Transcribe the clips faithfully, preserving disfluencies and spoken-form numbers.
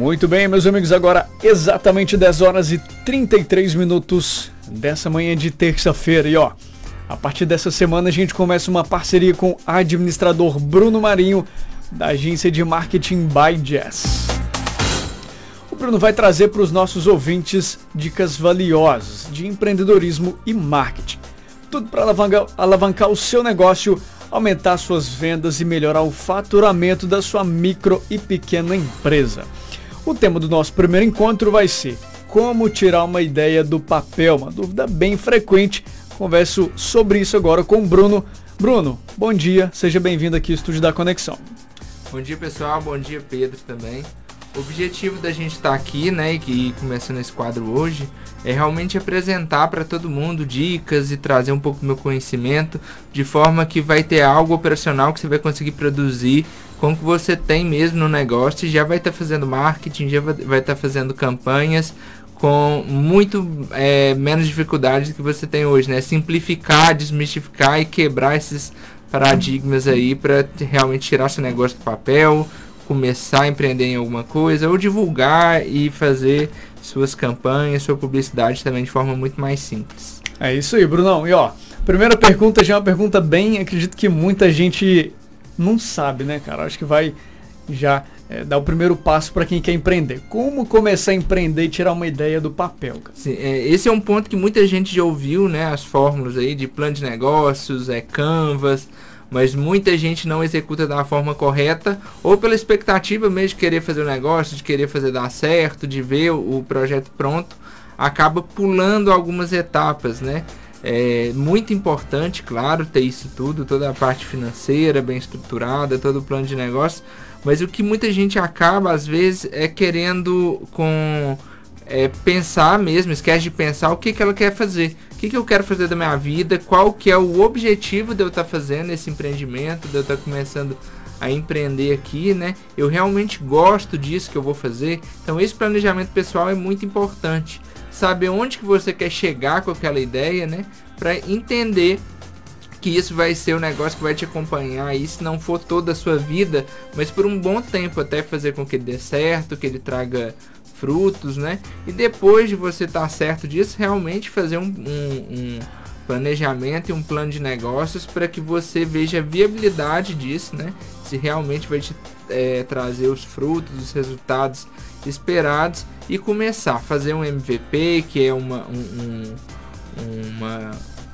Muito bem, meus amigos, agora exatamente dez horas e trinta e três minutos dessa manhã de terça-feira. E ó, a partir dessa semana a gente começa uma parceria com o administrador Bruno Marinho, da agência de marketing by Jazz. O Bruno vai trazer para os nossos ouvintes dicas valiosas de empreendedorismo e marketing. Tudo para alavancar, alavancar o seu negócio, aumentar suas vendas e melhorar o faturamento da sua micro e pequena empresa. O tema do nosso primeiro encontro vai ser como tirar uma ideia do papel, uma dúvida bem frequente. Converso sobre isso agora com o Bruno. Bruno, bom dia, seja bem-vindo aqui ao Estúdio da Conexão. Bom dia, pessoal, bom dia, Pedro, também. O objetivo da gente estar aqui, né, e que começando esse quadro hoje, é realmente apresentar para todo mundo dicas e trazer um pouco do meu conhecimento, de forma que vai ter algo operacional que você vai conseguir produzir com o que você tem mesmo no negócio e já vai estar tá fazendo marketing, já vai estar tá fazendo campanhas com muito é, menos dificuldade do que você tem hoje, né? Simplificar, desmistificar e quebrar esses paradigmas aí para realmente tirar seu negócio do papel, começar a empreender em alguma coisa ou divulgar e fazer suas campanhas, sua publicidade também de forma muito mais simples. É isso aí, Brunão. E ó, primeira pergunta já é uma pergunta bem, acredito que muita gente não sabe, né, cara? Acho que vai já é, dar o primeiro passo para quem quer empreender. Como começar a empreender e tirar uma ideia do papel, cara? Sim, é, esse é um ponto que muita gente já ouviu, né? As fórmulas aí de plano de negócios, é Canvas, mas muita gente não executa da forma correta, ou pela expectativa mesmo de querer fazer o negócio, de querer fazer dar certo, de ver o, o projeto pronto, acaba pulando algumas etapas, né? É muito importante, claro, ter isso tudo, toda a parte financeira bem estruturada, todo o plano de negócio, mas o que muita gente acaba, às vezes, é querendo com... É, pensar mesmo, esquece de pensar o que, que ela quer fazer, o que, que eu quero fazer da minha vida, qual que é o objetivo de eu estar tá fazendo esse empreendimento, de eu estar tá começando a empreender aqui, né? Eu realmente gosto disso que eu vou fazer. Então esse planejamento pessoal é muito importante, saber onde que você quer chegar com aquela ideia, né? Para entender que isso vai ser o negócio que vai te acompanhar aí, se não for toda a sua vida, mas por um bom tempo, até fazer com que ele dê certo, que ele traga frutos, né? E depois de você estar certo disso, realmente fazer um, um, um planejamento e um plano de negócios para que você veja a viabilidade disso, né? Se realmente vai te é, trazer os frutos, os resultados esperados e começar a fazer um M V P, que é uma, um, um uma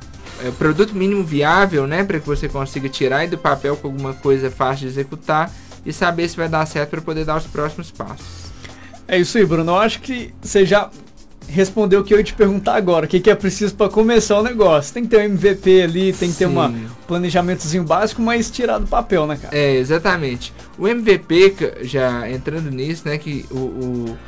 é, produto mínimo viável, né? Para que você consiga tirar do papel com alguma coisa fácil de executar e saber se vai dar certo para poder dar os próximos passos. É isso aí, Bruno. Eu acho que você já respondeu o que eu ia te perguntar agora. O que, que é preciso para começar o negócio? Tem que ter um M V P ali, tem que Sim. ter um planejamentozinho básico, mas tirar do papel, né, cara? É, exatamente. O M V P, já entrando nisso, né, que o, o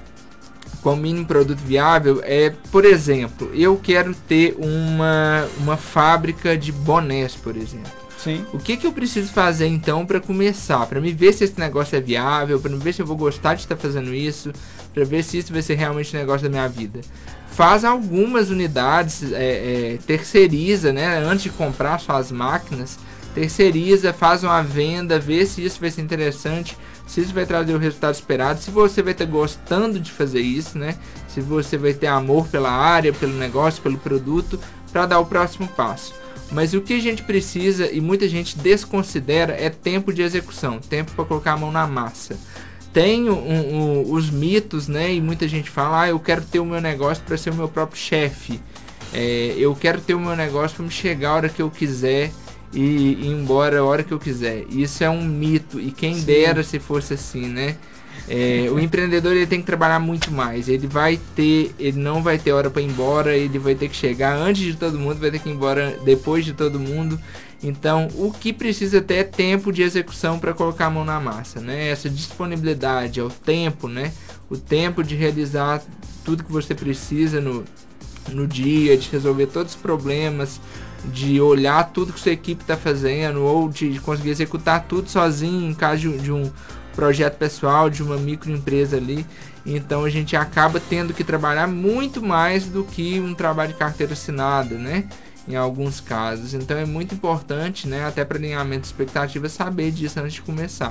com o mínimo produto viável é, por exemplo, eu quero ter uma, uma fábrica de bonés, por exemplo. Sim. O que, que eu preciso fazer então para começar? Para me ver se esse negócio é viável, para me ver se eu vou gostar de estar fazendo isso, para ver se isso vai ser realmente o negócio da minha vida. Faz algumas unidades, é, é, terceiriza, né? Antes de comprar suas máquinas, terceiriza, faz uma venda, vê se isso vai ser interessante, se isso vai trazer o resultado esperado, se você vai estar gostando de fazer isso, né? Se você vai ter amor pela área, pelo negócio, pelo produto, para dar o próximo passo. Mas o que a gente precisa, e muita gente desconsidera, é tempo de execução, tempo para colocar a mão na massa. Tem um, um, os mitos, né? E muita gente fala, ah, eu quero ter o meu negócio para ser o meu próprio chefe. É, eu quero ter o meu negócio para me chegar a hora que eu quiser e ir embora a hora que eu quiser. Isso é um mito, e quem Sim. dera se fosse assim, né? É, o empreendedor ele tem que trabalhar muito mais. Ele vai ter, ele não vai ter hora para ir embora. Ele vai ter que chegar antes de todo mundo, vai ter que ir embora depois de todo mundo. Então, o que precisa ter é tempo de execução para colocar a mão na massa, né? Essa disponibilidade é o tempo, né? O tempo de realizar tudo que você precisa no, no dia, de resolver todos os problemas, de olhar tudo que sua equipe está fazendo, ou de conseguir executar tudo sozinho em caso de, de um projeto pessoal, de uma microempresa ali. Então a gente acaba tendo que trabalhar muito mais do que um trabalho de carteira assinada, né? Em alguns casos. Então é muito importante, né? Até para alinhamento de expectativas, saber disso antes de começar.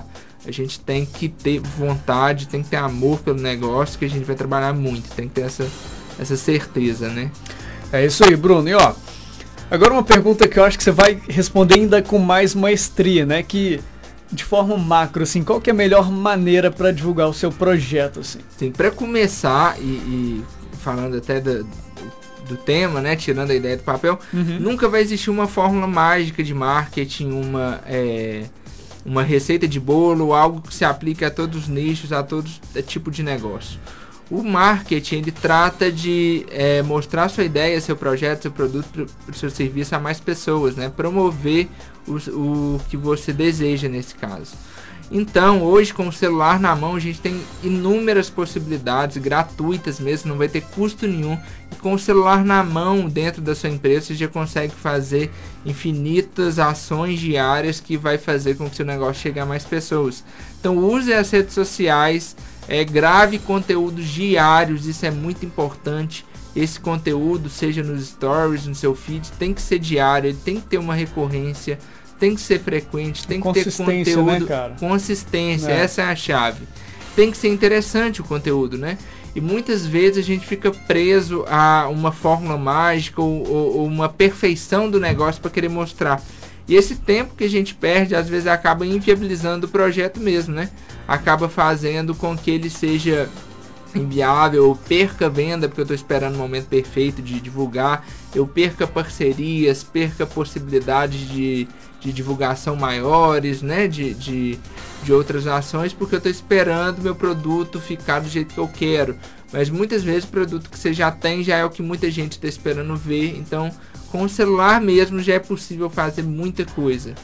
A gente tem que ter vontade, tem que ter amor pelo negócio, que a gente vai trabalhar muito, tem que ter essa, essa certeza, né? É isso aí, Bruno. E ó, agora uma pergunta que eu acho que você vai responder ainda com mais maestria, né? Que de forma macro, assim, qual que é a melhor maneira para divulgar o seu projeto, assim? Sim, para começar, e, e falando até do, do tema, né? Tirando a ideia do papel, uhum. nunca vai existir uma fórmula mágica de marketing, uma... É, uma receita de bolo, algo que se aplique a todos os nichos, a todo tipo de negócio. O marketing, ele trata de é, mostrar sua ideia, seu projeto, seu produto, seu serviço a mais pessoas, né? Promover o, o que você deseja nesse caso. Então, hoje, com o celular na mão, a gente tem inúmeras possibilidades, gratuitas mesmo, não vai ter custo nenhum. E com o celular na mão, dentro da sua empresa, você já consegue fazer infinitas ações diárias que vai fazer com que seu negócio chegue a mais pessoas. Então, use as redes sociais, é, grave conteúdos diários, isso é muito importante. Esse conteúdo, seja nos stories, no seu feed, tem que ser diário, ele tem que ter uma recorrência, tem que ser frequente, tem que ter conteúdo, né, cara? Consistência, é. Essa é a chave. Tem que ser interessante o conteúdo, né? E muitas vezes a gente fica preso a uma fórmula mágica ou, ou, ou uma perfeição do negócio para querer mostrar. E esse tempo que a gente perde, às vezes acaba inviabilizando o projeto mesmo, né? Acaba fazendo com que ele seja inviável, eu perca venda porque eu estou esperando o momento perfeito de divulgar, eu perca parcerias, perca possibilidades de, de divulgação maiores, né, de, de, de outras ações, porque eu estou esperando meu produto ficar do jeito que eu quero. Mas muitas vezes o produto que você já tem já é o que muita gente está esperando ver, então com o celular mesmo já é possível fazer muita coisa.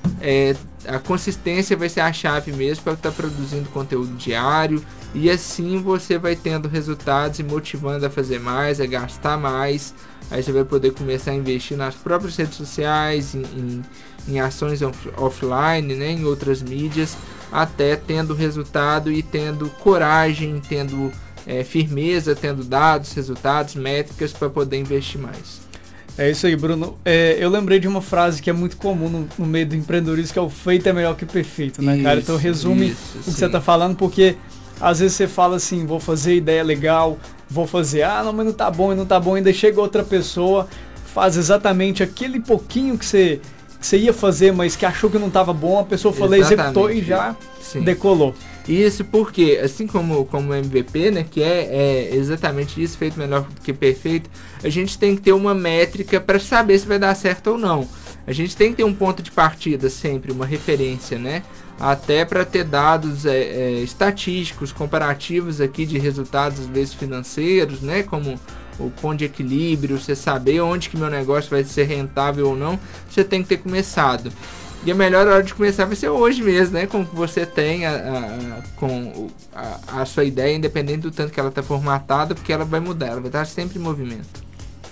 É, a consistência vai ser a chave mesmo para estar produzindo conteúdo diário, e assim você vai tendo resultados e motivando a fazer mais, a gastar mais. Aí você vai poder começar a investir nas próprias redes sociais, em, em, em ações off, offline, né, em outras mídias, até tendo resultado e tendo coragem, tendo é, firmeza, tendo dados, resultados, métricas para poder investir mais. É isso aí, Bruno. É, eu lembrei de uma frase que é muito comum no, no meio do empreendedorismo, que é o feito é melhor que perfeito, né, isso, cara? Então resume isso, o que sim. você tá falando, porque às vezes você fala assim, vou fazer ideia legal, vou fazer, ah, não, mas não tá bom, não tá bom, ainda chega outra pessoa, faz exatamente aquele pouquinho que você, que você ia fazer, mas que achou que não tava bom, a pessoa falou, executou e já sim. decolou. Isso porque, assim como, como o M V P, né, que é, é exatamente isso, feito melhor que perfeito, a gente tem que ter uma métrica para saber se vai dar certo ou não. A gente tem que ter um ponto de partida sempre, uma referência, né? Até para ter dados é, é, estatísticos, comparativos aqui de resultados, às vezes financeiros, né? Como o ponto de equilíbrio, você saber onde que meu negócio vai ser rentável ou não, você tem que ter começado. E a melhor hora de começar vai ser hoje mesmo, né? Com o que você tem, a, a, com a, a sua ideia, independente do tanto que ela está formatada, porque ela vai mudar, ela vai estar sempre em movimento.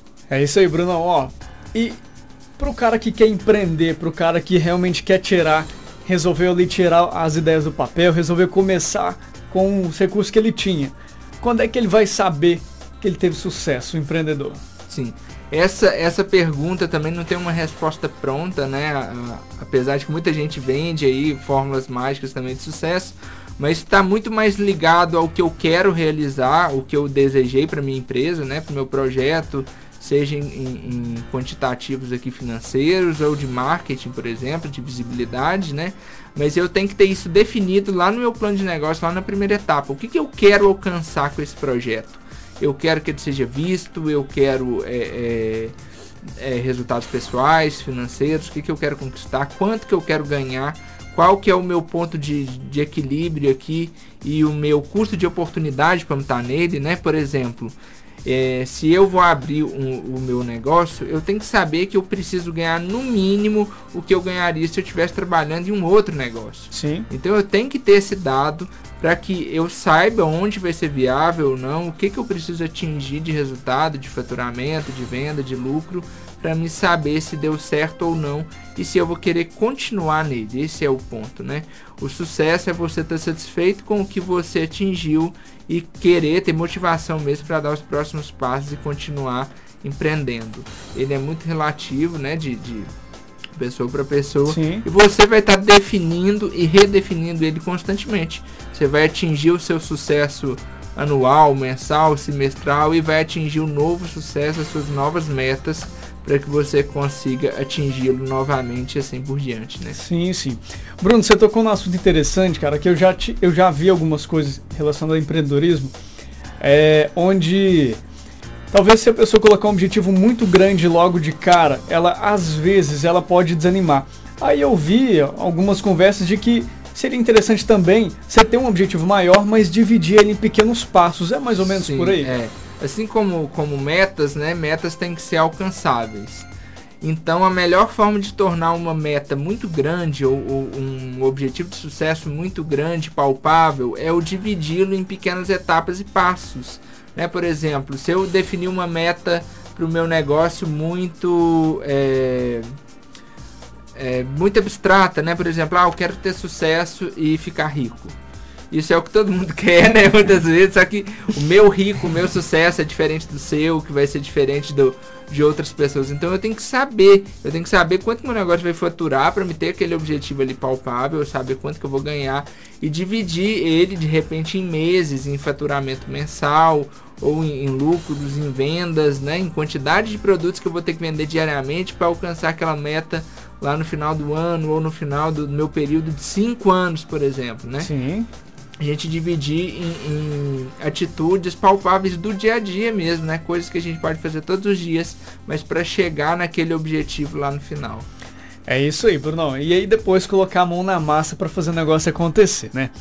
É isso aí, Bruno. Ó, e pro cara que quer empreender, pro cara que realmente quer tirar, resolveu ali tirar as ideias do papel, resolveu começar com os recursos que ele tinha, quando é que ele vai saber que ele teve sucesso, o empreendedor? Sim. Essa, essa pergunta também não tem uma resposta pronta, né? A, apesar de que muita gente vende aí fórmulas mágicas também de sucesso, mas está muito mais ligado ao que eu quero realizar, o que eu desejei para minha empresa, né? Para o meu projeto, seja em, em, em quantitativos aqui financeiros ou de marketing, por exemplo, de visibilidade, né? Mas eu tenho que ter isso definido lá no meu plano de negócio, lá na primeira etapa. O que, que eu quero alcançar com esse projeto? Eu quero que ele seja visto, eu quero é, é, é, resultados pessoais, financeiros, o que, que eu quero conquistar, quanto que eu quero ganhar, qual que é o meu ponto de, de equilíbrio aqui e o meu custo de oportunidade para estar nele, né? Por exemplo, é, se eu vou abrir um, o meu negócio, eu tenho que saber que eu preciso ganhar no mínimo o que eu ganharia se eu estivesse trabalhando em um outro negócio. Sim. Então eu tenho que ter esse dado para que eu saiba onde vai ser viável ou não, o que, que eu preciso atingir de resultado, de faturamento, de venda, de lucro, para me saber se deu certo ou não e se eu vou querer continuar nele. Esse é o ponto, né? O sucesso é você estar satisfeito com o que você atingiu e querer ter motivação mesmo para dar os próximos passos e continuar empreendendo. Ele é muito relativo, né, de, de, pessoa para pessoa. Sim. E você vai estar tá definindo e redefinindo ele constantemente. Você vai atingir o seu sucesso anual, mensal, semestral e vai atingir um novo sucesso, as suas novas metas, para que você consiga atingi-lo novamente e assim por diante, né? Sim, sim. Bruno, você tocou num assunto interessante, cara, que eu já, te, eu já vi algumas coisas relacionadas ao empreendedorismo, é, onde talvez se a pessoa colocar um objetivo muito grande logo de cara, ela às vezes ela pode desanimar. Aí eu vi algumas conversas de que seria interessante também você ter um objetivo maior, mas dividir ele em pequenos passos. É mais ou menos Sim, por aí? É. Assim como, como metas, né? Metas têm que ser alcançáveis. Então, a melhor forma de tornar uma meta muito grande ou, ou um objetivo de sucesso muito grande, palpável, é o dividi-lo em pequenas etapas e passos. Né? Por exemplo, se eu definir uma meta para o meu negócio muito... É, é, muito abstrata, né? Por exemplo, ah, eu quero ter sucesso e ficar rico. Isso é o que todo mundo quer, né? Muitas vezes, só que o meu rico, o meu sucesso é diferente do seu, que vai ser diferente do, de outras pessoas. Então eu tenho que saber, eu tenho que saber quanto meu negócio vai faturar para me ter aquele objetivo ali palpável, saber quanto que eu vou ganhar e dividir ele de repente em meses, em faturamento mensal ou em, em lucros, em vendas, né? Em quantidade de produtos que eu vou ter que vender diariamente para alcançar aquela meta lá no final do ano ou no final do meu período de cinco anos, por exemplo, né? Sim. A gente dividir em, em atitudes palpáveis do dia a dia mesmo, né? Coisas que a gente pode fazer todos os dias, mas para chegar naquele objetivo lá no final. É isso aí, Bruno. E aí depois colocar a mão na massa para fazer o negócio acontecer, né?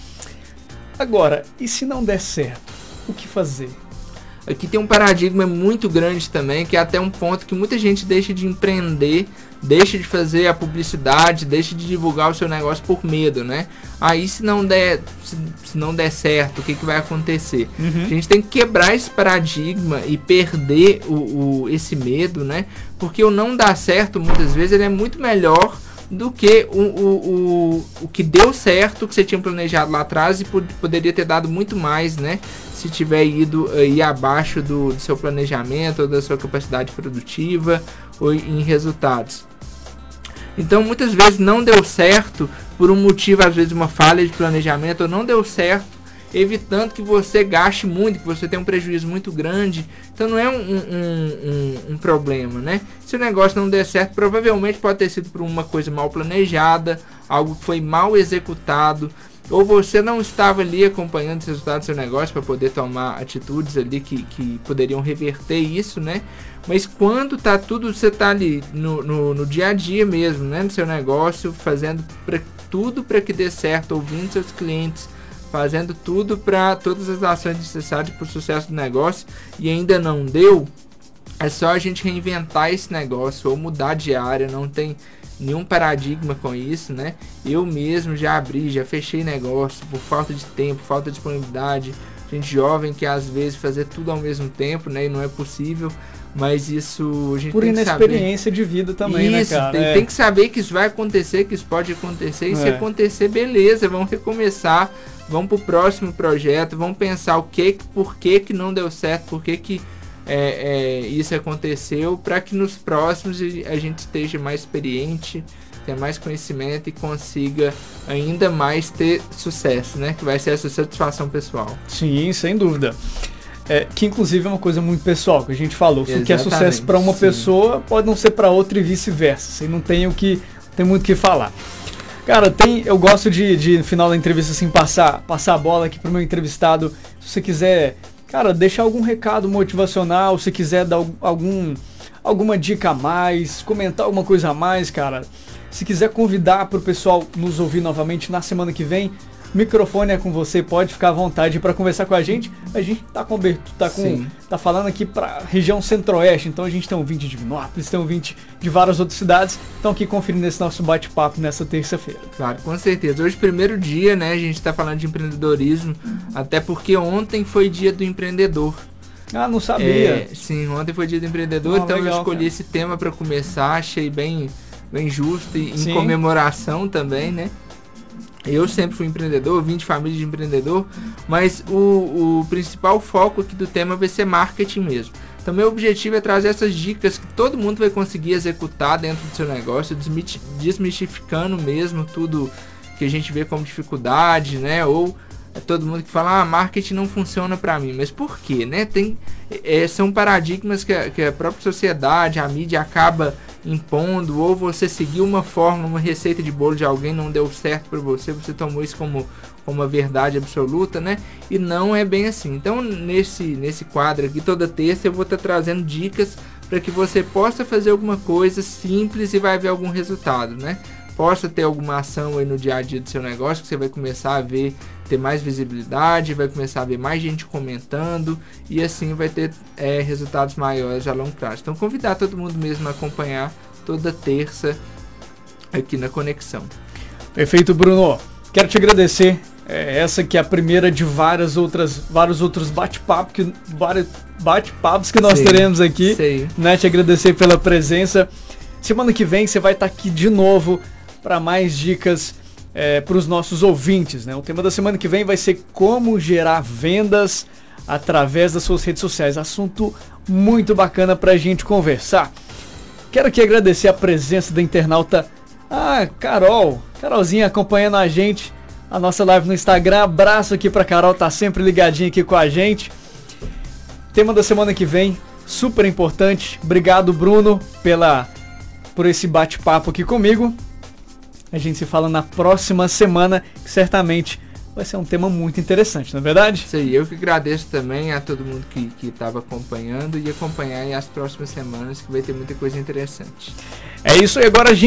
Agora, e se não der certo? O que fazer? Aqui tem um paradigma muito grande também, que é até um ponto que muita gente deixa de empreender, deixa de fazer a publicidade, deixa de divulgar o seu negócio por medo, né? Aí se não der, se, se não der certo, o que, que vai acontecer? Uhum. A gente tem que quebrar esse paradigma e perder o, o, esse medo, né? Porque o não dar certo, muitas vezes, ele é muito melhor do que o, o, o, o que deu certo, que você tinha planejado lá atrás e pod- poderia ter dado muito mais, né? Se tiver ido aí abaixo do, do seu planejamento ou da sua capacidade produtiva ou em resultados. Então muitas vezes não deu certo por um motivo, às vezes uma falha de planejamento, ou não deu certo evitando que você gaste muito, que você tenha um prejuízo muito grande. Então não é um, um, um, um problema, né? Se o negócio não der certo, provavelmente pode ter sido por uma coisa mal planejada, algo que foi mal executado, ou você não estava ali acompanhando os resultados do seu negócio para poder tomar atitudes ali que, que poderiam reverter isso, né? Mas quando tá tudo, você tá ali no, no, no dia a dia mesmo, né? No seu negócio, fazendo pra, tudo para que dê certo, ouvindo seus clientes, fazendo tudo para todas as ações necessárias para o sucesso do negócio e ainda não deu, é só a gente reinventar esse negócio ou mudar de área, não tem nenhum paradigma com isso, né? Eu mesmo já abri, já fechei negócio por falta de tempo, falta de disponibilidade, gente jovem que às vezes fazer tudo ao mesmo tempo, né? E não é possível, mas isso a gente por tem que saber. Por inexperiência de vida também, isso, né, cara? Tem, é. tem que saber que isso vai acontecer, que isso pode acontecer, e é. se acontecer, beleza, vamos recomeçar, vamos pro próximo projeto, vamos pensar o que, por que que não deu certo, por que que é, é, isso aconteceu, para que nos próximos a gente esteja mais experiente, tenha mais conhecimento e consiga ainda mais ter sucesso, né? Que vai ser essa satisfação pessoal. Sim, sem dúvida. É, que inclusive é uma coisa muito pessoal, que a gente falou. O que é sucesso para uma sim. pessoa pode não ser para outra e vice-versa. Você não tem o que, tem muito o que falar. Cara, tem, eu gosto de, de no final da entrevista assim, passar, passar a bola aqui pro meu entrevistado. Se você quiser, cara, deixar algum recado motivacional, se quiser dar algum, alguma dica a mais, comentar alguma coisa a mais, cara. Se quiser convidar pro pessoal nos ouvir novamente na semana que vem, o microfone é com você, pode ficar à vontade para conversar com a gente. A gente tá coberto, tá com, tá falando aqui para região centro-oeste, então a gente tem um ouvinte de Divinópolis, tem um ouvinte de várias outras cidades, estão aqui conferindo esse nosso bate-papo nessa terça-feira. Claro, com certeza. Hoje, primeiro dia, né, a gente tá falando de empreendedorismo, até porque ontem foi dia do empreendedor. Ah, não sabia. É, sim, ontem foi dia do empreendedor, oh, então legal, eu escolhi cara. esse tema para começar, achei bem, bem justo e em sim. comemoração também, né? Eu sempre fui empreendedor, vim de família de empreendedor, mas o, o principal foco aqui do tema vai ser marketing mesmo. Então meu objetivo é trazer essas dicas que todo mundo vai conseguir executar dentro do seu negócio, desmistificando mesmo tudo que a gente vê como dificuldade, né? Ou é todo mundo que fala, ah, marketing não funciona para mim, mas por quê, né? Tem, é, são paradigmas que a, que a própria sociedade, a mídia acaba impondo, ou você seguiu uma fórmula, uma receita de bolo de alguém, não deu certo para você, você tomou isso como, como uma verdade absoluta, né? E não é bem assim. Então, nesse, nesse quadro aqui, toda terça eu vou estar trazendo dicas para que você possa fazer alguma coisa simples e vai ver algum resultado, né? Possa ter alguma ação aí no dia a dia do seu negócio, que você vai começar a ver, ter mais visibilidade, vai começar a ver mais gente comentando, e assim vai ter é, resultados maiores a longo prazo. Então convidar todo mundo mesmo a acompanhar toda terça aqui na Conexão. Perfeito, Bruno. Quero te agradecer. É, essa que é a primeira de várias outras, vários outros bate-papos que, vários bate-papos que nós sei, teremos aqui. Sei. Né? Te agradecer pela presença. Semana que vem você vai estar aqui de novo para mais dicas é, para os nossos ouvintes, né? O tema da semana que vem vai ser como gerar vendas através das suas redes sociais. Assunto muito bacana para a gente conversar. Quero aqui agradecer a presença da internauta ah, Carol. Carolzinha acompanhando a gente, a nossa live no Instagram. Abraço aqui para Carol, tá sempre ligadinha aqui com a gente. Tema da semana que vem, super importante. Obrigado, Bruno, pela, por esse bate-papo aqui comigo. A gente se fala na próxima semana, que certamente vai ser um tema muito interessante, não é verdade? Sim, eu que agradeço também a todo mundo que estava acompanhando e acompanhar aí as próximas semanas, que vai ter muita coisa interessante. É isso aí, agora a gente